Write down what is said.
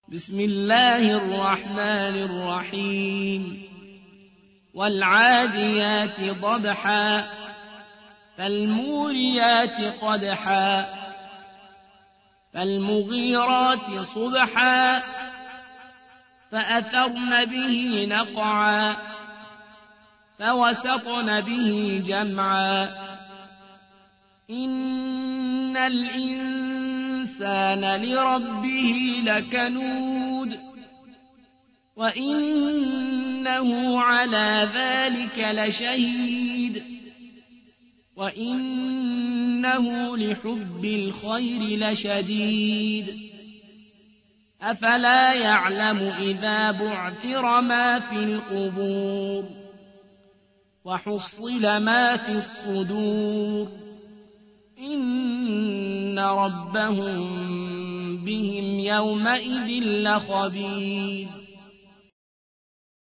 بسم الله الرحمن الرحيم والعاديات ضبحا فالموريات قدحا فالمغيرات صبحا فأثرن به نقعا فوسطن به جمعا إن الإنسان لربه لكنود وإنه على ذلك لشهيد وإنه لحب الخير لشديد أفلا يعلم إذا بعثر ما في القبور وحصل ما في الصدور إن ربهم بهم يومئذ لخبير